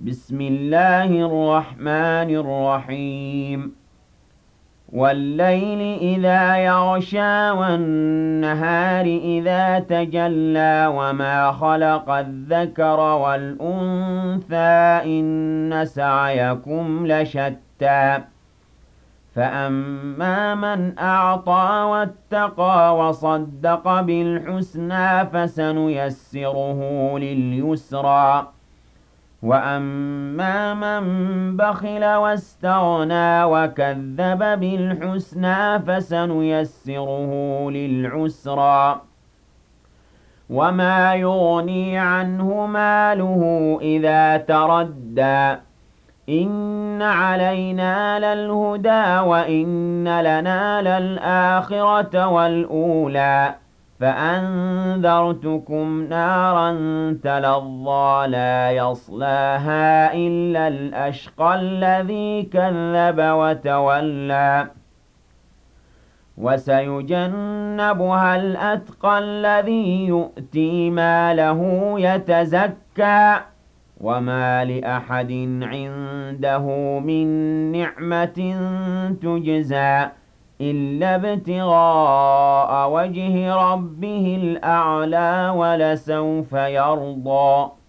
بسم الله الرحمن الرحيم والليل إذا يغشى والنهار إذا تجلى وما خلق الذكر والأنثى إن سعيكم لشتى فأما من أعطى واتقى وصدق بالحسنى فسنيسره لليسرى وأما من بخل واستغنى وكذب بالحسنى فسنيسره للعسرى وما يغني عنه ماله إذا تردى إن علينا للهدى وإن لنا للآخرة والأولى فأنذرتكم نارا تلظى لا يصلاها إلا الأشقى الذي كذب وتولى وسيجنبها الأتقى الذي يؤتي ماله يتزكى وما لأحد عنده من نعمة تجزى إلا ابتغاء وجه ربه الأعلى ولسوف يرضى